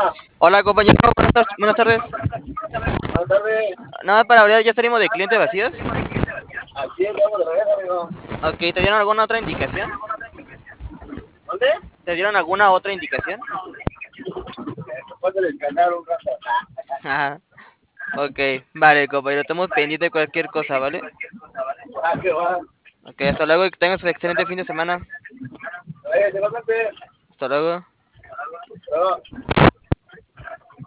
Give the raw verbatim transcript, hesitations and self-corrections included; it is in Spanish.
Hola compañero, buenas, tar- buenas tardes. Buenas tardes. Nada más para hablar, ya salimos de clientes vacíos. Aquí estamos de regreso, amigo. Ok, ¿te dieron alguna otra indicación? ¿Dónde? ¿Te dieron alguna otra indicación? Después de descansar un rato. Ajá. Ok, vale compañero, estamos pendientes de cualquier cosa, ¿vale? Ah, qué va. Ok, hasta luego y que tengas un excelente fin de semana. Oye, igualmente. Hasta luego. Pero